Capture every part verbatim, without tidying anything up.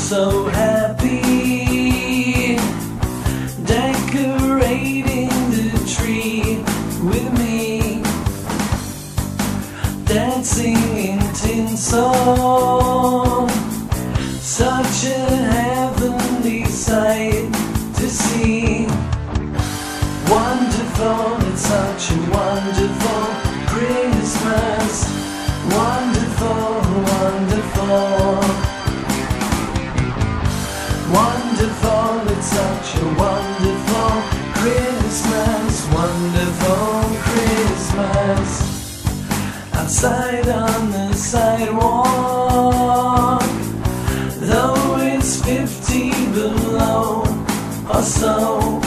so happy, decorating the tree with me, dancing in tinsel. Such a heavenly sight to see. Wonderful, it's such a wonderful Christmas. Wonderful, wonderful. Wonderful, it's such a wonderful Christmas. Wonderful Christmas. Outside on the sidewalk, though it's fifty below or so,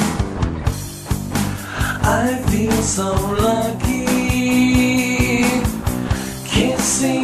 I feel so lucky, kissing